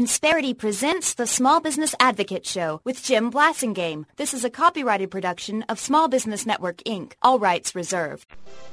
Insperity presents the Small Business Advocate Show with Jim Blasingame. This is a copyrighted production of Small Business Network, Inc. All rights reserved.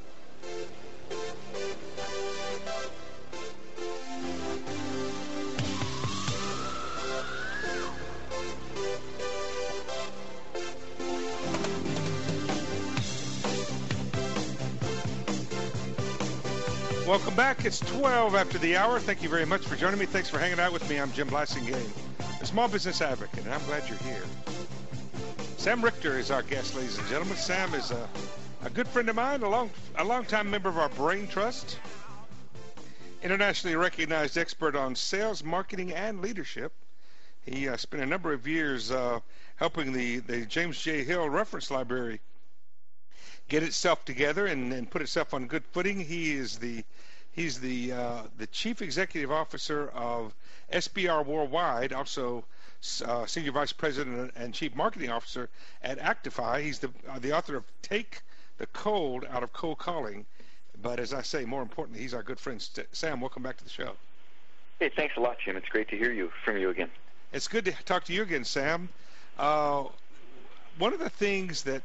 Welcome back. It's 12 after the hour. Thank you very much for joining me. Thanks for hanging out with me. I'm Jim Blasingame, a small business advocate, and I'm glad you're here. Sam Richter is our guest, ladies and gentlemen. Sam is a good friend of mine, a long-time member of our Brain Trust, internationally recognized expert on sales, marketing, and leadership. He spent a number of years helping the James J. Hill Reference Library get itself together and put itself on good footing. He's the chief executive officer of SBR Worldwide, also senior vice president and chief marketing officer at Actify. He's the author of Take the Cold Out of Cold Calling. But as I say, more importantly, he's our good friend. Sam, welcome back to the show. Hey, thanks a lot, Jim. It's great to hear from you again. It's good to talk to you again, Sam. One of the things that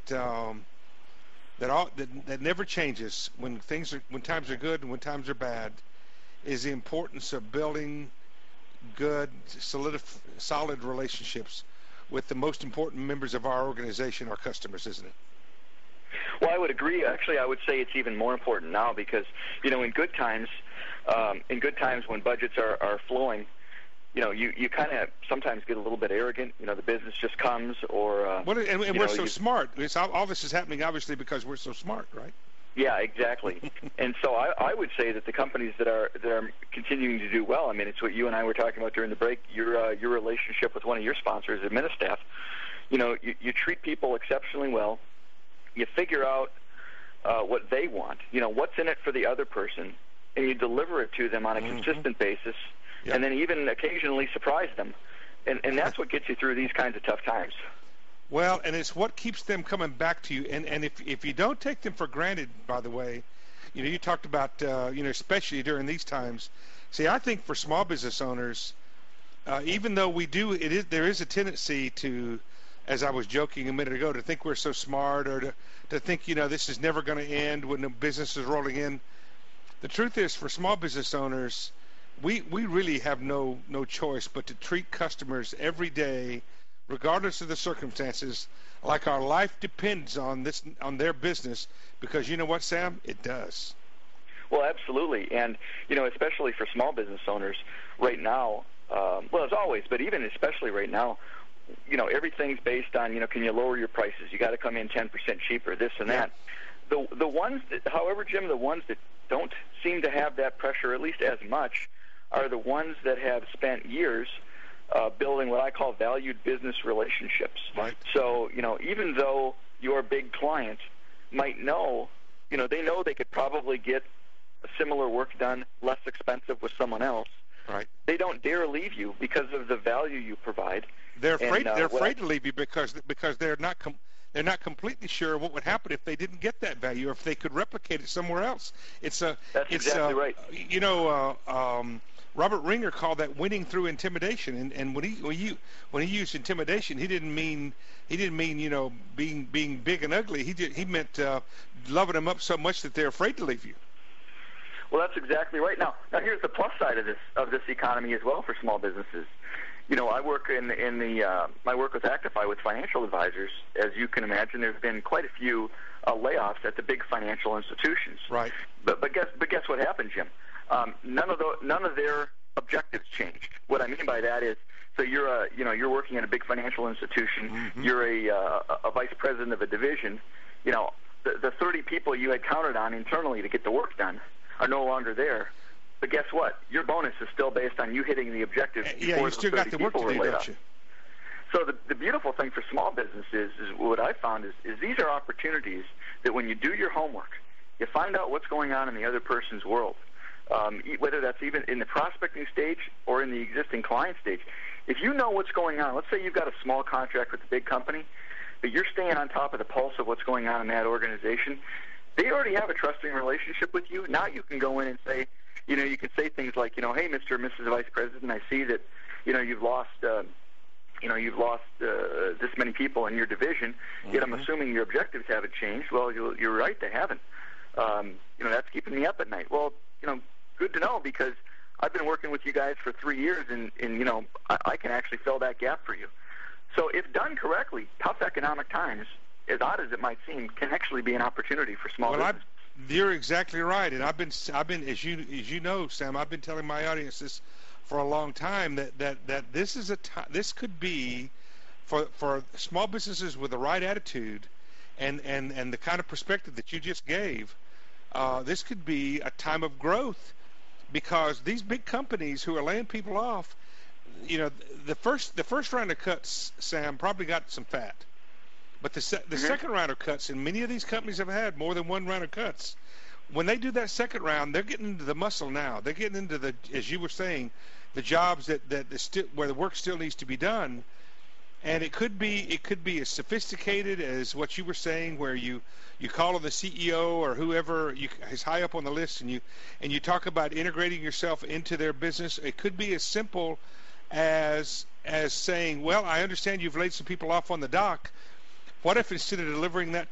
never changes when times are good and when times are bad is the importance of building good, solid relationships with the most important members of our organization, our customers, isn't it? Well, I would agree. Actually, I would say it's even more important now because, in good times when budgets are flowing, you kind of sometimes get a little bit arrogant. The business just comes, or and we're so smart. All this is happening obviously because we're so smart, right? Yeah, exactly. And so I would say that the companies that are continuing to do well. I mean, it's what you and I were talking about during the break. Your relationship with one of your sponsors, Administaff. You treat people exceptionally well. You figure out what they want. What's in it for the other person, and you deliver it to them on a consistent basis. Yep. And then even occasionally surprise them. And that's what gets you through these kinds of tough times. Well, and it's what keeps them coming back to you. And if you don't take them for granted, by the way, you talked about, especially during these times. See, I think for small business owners, even though there is a tendency to, as I was joking a minute ago, to think we're so smart or to think, this is never going to end when the business is rolling in. The truth is, for small business owners, we really have no choice but to treat customers every day, regardless of the circumstances, like our life depends on their business, because you know what, Sam? It does. Well, absolutely. And, especially for small business owners right now, well, as always, but even especially right now, everything's based on, can you lower your prices? You got to come in 10% cheaper, this and that. The ones that, however, Jim, the ones that don't seem to have that pressure, at least as much, are the ones that have spent years building what I call valued business relationships. Right. So, even though your big client might know, they know they could probably get a similar work done less expensive with someone else. Right. They don't dare leave you because of the value you provide. They're afraid. They're afraid to leave you because they're not completely sure what would happen if they didn't get that value or if they could replicate it somewhere else. That's exactly right. Robert Ringer called that winning through intimidation, and when he used intimidation, he didn't mean being big and ugly. He meant loving them up so much that they're afraid to leave you. Well, that's exactly right. Now here's the plus side of this economy as well for small businesses. I work I work with Actify with financial advisors. As you can imagine, there's been quite a few layoffs at the big financial institutions. Right. But guess what happened, Jim? None of their objectives changed. What I mean by that is, so you're working at a big financial institution. Mm-hmm. You're a vice president of a division. The 30 people you had counted on internally to get the work done are no longer there. But guess what? Your bonus is still based on you hitting the objectives. Yeah, you still got the work to do, don't you? So the beautiful thing for small businesses is what I found is these are opportunities that when you do your homework, you find out what's going on in the other person's world, whether that's even in the prospecting stage or in the existing client stage. If you know what's going on, let's say you've got a small contract with a big company, but you're staying on top of the pulse of what's going on in that organization, they already have a trusting relationship with you. Now you can go in and say, you can say things like, hey, Mr. or Mrs. Vice President, I see that, you've lost this many people in your division. Yet I'm assuming your objectives haven't changed. Well, you're right, they haven't. That's keeping me up at night. Well, good to know, because I've been working with you guys for 3 years, and I can actually fill that gap for you. So if done correctly, tough economic times, as odd as it might seem, can actually be an opportunity for small business. You're exactly right, and I've been as you know, Sam, I've been telling my audience this for a long time, that this is this could be for small businesses with the right attitude and the kind of perspective that you just gave. This could be a time of growth, because these big companies who are laying people off, the first round of cuts, Sam, probably got some fat. But the second round of cuts, and many of these companies have had more than one round of cuts, when they do that second round, they're getting into the muscle now. They're getting into the, as you were saying, the jobs where the work still needs to be done. And it could be as sophisticated as what you were saying, where you call on the CEO or whoever is high up on the list, and you talk about integrating yourself into their business. It could be as simple as saying, well, I understand you've laid some people off on the dock. What if instead of delivering that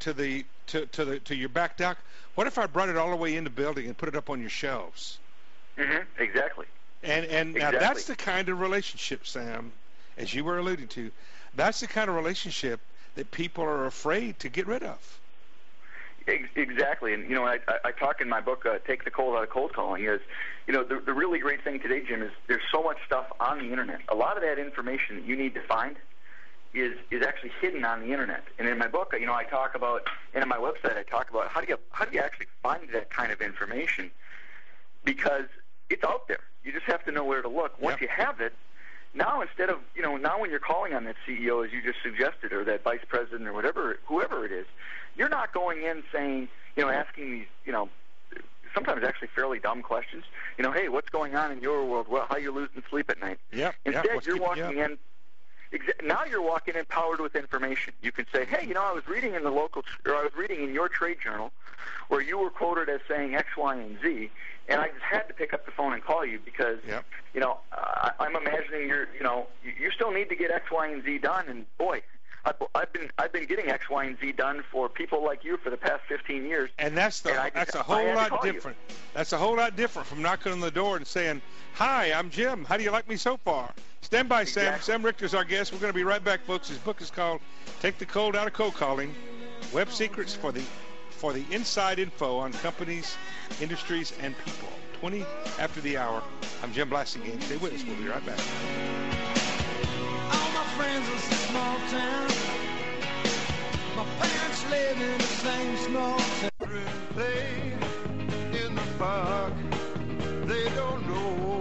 to your back dock, what if I brought it all the way in the building and put it up on your shelves? Exactly. And now that's the kind of relationship, Sam, as you were alluding to. That's the kind of relationship that people are afraid to get rid of. Exactly. And, I talk in my book, Take the Cold Out of Cold Calling, is, the really great thing today, Jim, is there's so much stuff on the Internet. A lot of that information that you need to find is actually hidden on the Internet. And in my book, I talk about, and on my website, I talk about how do you actually find that kind of information, because it's out there. You just have to know where to look. Once you have it, now instead of, now when you're calling on that CEO, as you just suggested, or that vice president or whoever it is, you're not going in saying, asking these, sometimes actually fairly dumb questions. Hey, what's going on in your world? Well, how you losing sleep at night? Instead, you're walking in. Now you're walking in powered with information. You can say, hey, I was reading in in your trade journal where you were quoted as saying X, Y, and Z, and I just had to pick up the phone and call you because, I'm imagining you still need to get X, Y, and Z done, and boy, I've been getting X, Y, and Z done for people like you for the past 15 years. And that's a whole lot different. That's a whole lot different from knocking on the door and saying, hi, I'm Jim. How do you like me so far? Stand by, Sam. Exactly. Sam Richter's our guest. We're going to be right back, folks. His book is called Take the Cold Out of Cold Calling, Web Secrets for the Inside Info on Companies, Industries, and People. 20 after the hour. I'm Jim Blasingame. Stay with us. We'll be right back. All my friends in a small town. My parents live in the same small town. Play in the park. They don't know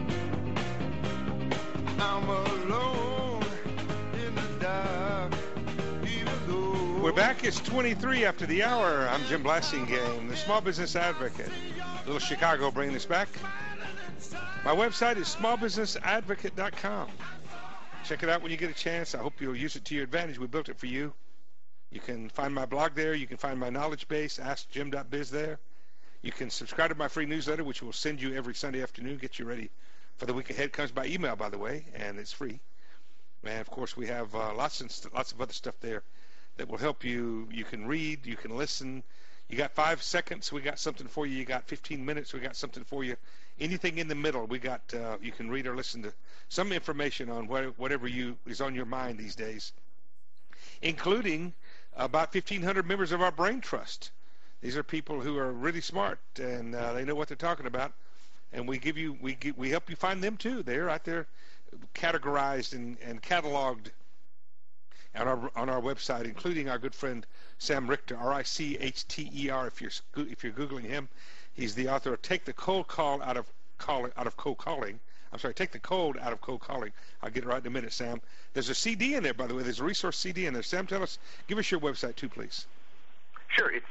I'm alone in the dark. Even though We're back. It's 23 after the hour. I'm Jim Blasingame, the Small Business Advocate. Little Chicago bringing us back. My website is smallbusinessadvocate.com. Check it out when you get a chance. I hope you'll use it to your advantage. We built it for you. You can find my blog there. You can find my knowledge base, askjim.biz there. You can subscribe to my free newsletter, which will send you every Sunday afternoon, get you ready for the week ahead. It comes by email, by the way, and it's free. And, of course, we have lots of other stuff there that will help you. You can read. You can listen. You got 5 seconds, we got something for you. You got 15 minutes, we got something for you. Anything in the middle, we got. You can read or listen to some information on whatever is on your mind these days, including about 1,500 members of our Brain Trust. These are people who are really smart and they know what they're talking about, and we help you find them too. They're out there, categorized and cataloged on our website, including our good friend Sam Richter, Richter. If you're googling him, he's the author of Take the Cold Call Out of Cold Calling. I'm sorry, Take the Cold Out of Cold Calling. I'll get it right in a minute, Sam. There's a CD in there, by the way. There's a resource CD in there. Sam, give us your website too, please. Sure, it's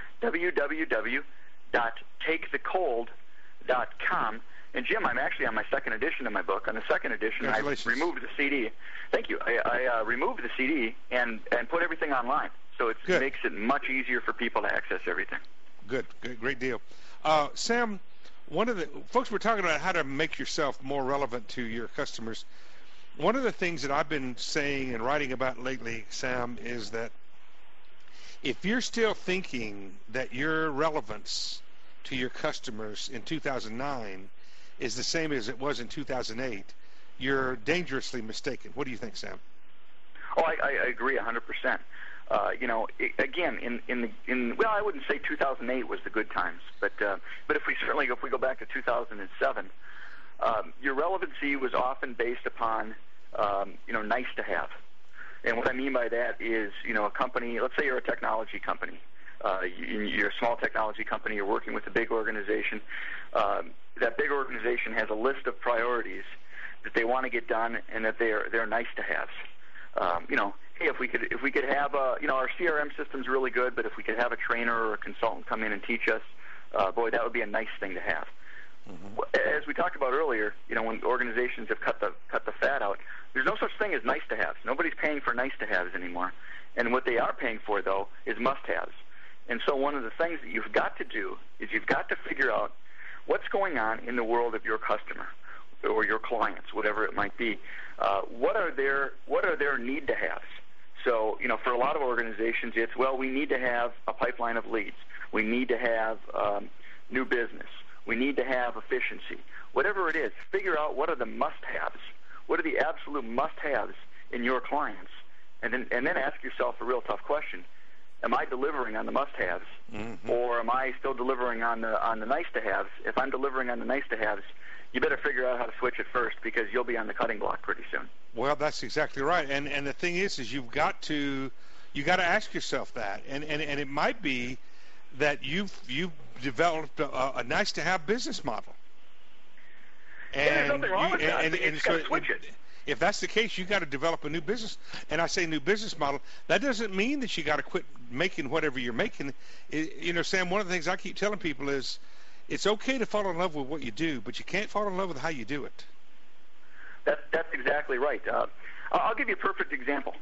www.takethecold.com. And Jim, I'm actually on my second edition of my book. On the second edition, I removed the CD. Thank you. I removed the CD and put everything online, so it makes it much easier for people to access everything. Good, great deal. Sam, one of the folks, we're talking about how to make yourself more relevant to your customers. one of the things that I've been saying and writing about lately, Sam, is that if you're still thinking that your relevance to your customers in 2009 is the same as it was in 2008, you're dangerously mistaken. What do you think, Sam? Oh, I agree 100%. Again, well, I wouldn't say 2008 was the good times, but if we go back to 2007, your relevancy was often based upon nice to have. And what I mean by that is, a company, let's say you're a technology company. You're a small technology company. You're working with a big organization. That big organization has a list of priorities that they want to get done, and that they're nice to haves. Hey, if we could have our CRM system's really good, but if we could have a trainer or a consultant come in and teach us, boy, that would be a nice thing to have. Mm-hmm. As we talked about earlier, when organizations have cut the fat out, there's no such thing as nice to haves. Nobody's paying for nice to haves anymore. And what they are paying for, though, is must haves. And so one of the things that you've got to do is you've got to figure out what's going on in the world of your customer or your clients, whatever it might be. What are their need to haves? So, for a lot of organizations, it's, well, we need to have a pipeline of leads. We need to have new business. We need to have efficiency. Whatever it is, figure out what are the must-haves. What are the absolute must-haves in your clients? And then ask yourself a real tough question. Am I delivering on the must-haves, or am I still delivering on the nice-to-haves? If I'm delivering on the nice-to-haves, you better figure out how to switch it first, because you'll be on the cutting block pretty soon. Well, that's exactly right. And the thing is you got to ask yourself that. And it might be that you've developed a nice-to-have business model. And there's nothing wrong with that. You've got to switch it. If that's the case, you got to develop a new business. And I say new business model. That doesn't mean that you got to quit making whatever you're making. Sam, one of the things I keep telling people is it's okay to fall in love with what you do, but you can't fall in love with how you do it. That's exactly right. I'll give you a perfect example.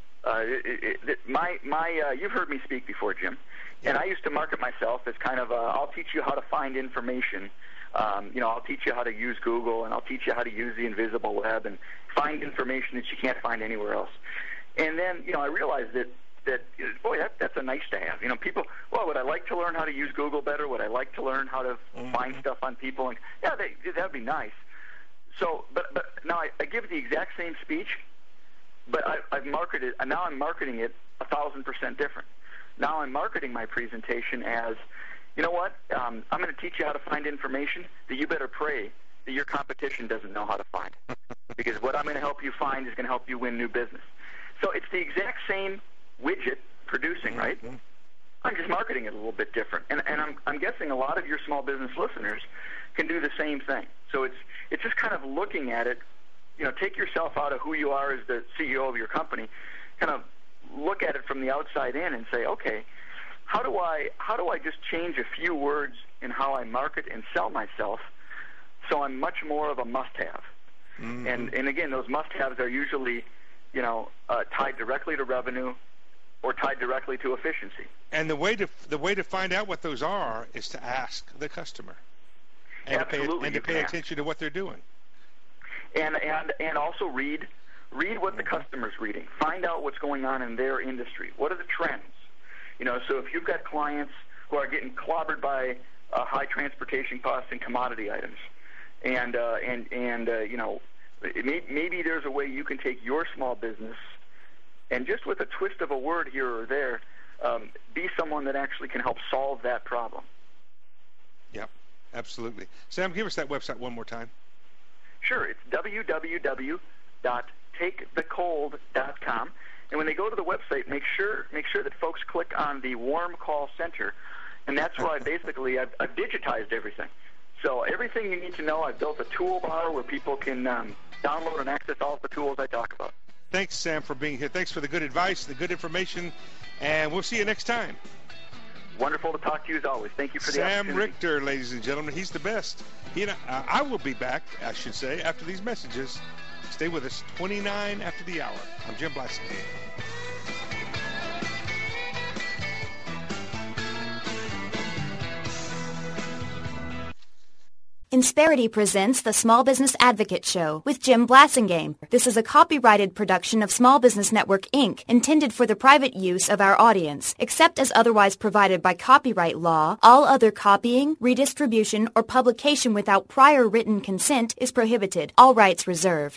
You've heard me speak before, Jim, and I used to market myself as kind of I'll teach you how to find information. I'll teach you how to use Google, and I'll teach you how to use the invisible web and find information that you can't find anywhere else. And then, I realized that boy, that's a nice to have. People, well, would I like to learn how to use Google better? Would I like to learn how to find stuff on people? And yeah, that'd be nice. So, but now I give the exact same speech, but I've marketed, and now I'm marketing it 1,000% different. Now I'm marketing my presentation as, you know what? I'm going to teach you how to find information that you better pray that your competition doesn't know how to find, because what I'm going to help you find is going to help you win new business. So it's the exact same widget producing, right? I'm just marketing it a little bit different, and I'm guessing a lot of your small business listeners can do the same thing. So it's just kind of looking at it. Take yourself out of who you are as the CEO of your company, kind of look at it from the outside in, and say, okay, how do I just change a few words in how I market and sell myself, so I'm much more of a must-have. And again, those must-haves are usually tied directly to revenue or tied directly to efficiency. And the way to find out what those are is to ask the customer, and to pay attention to what they're doing, and also read what the customer's reading. Find out what's going on in their industry. What are the trends? So if you've got clients who are getting clobbered by high transportation costs and commodity items, and maybe there's a way you can take your small business and just with a twist of a word here or there, be someone that actually can help solve that problem. Yep, absolutely. Sam, give us that website one more time. Sure, it's www.takethecold.com. And when they go to the website, make sure that folks click on the Warm Call Center, and that's where I've digitized everything. So everything you need to know, I've built a toolbar where people can download and access all of the tools I talk about. Thanks, Sam, for being here. Thanks for the good advice, the good information, and we'll see you next time. Wonderful to talk to you as always. Thank you for the opportunity. Sam Richter, ladies and gentlemen. He's the best. I will be back, I should say, after these messages. Stay with us, 29 after the hour. I'm Jim Blasingame. Insperity presents the Small Business Advocate Show with Jim Blasingame. This is a copyrighted production of Small Business Network, Inc., intended for the private use of our audience. Except as otherwise provided by copyright law, all other copying, redistribution, or publication without prior written consent is prohibited. All rights reserved.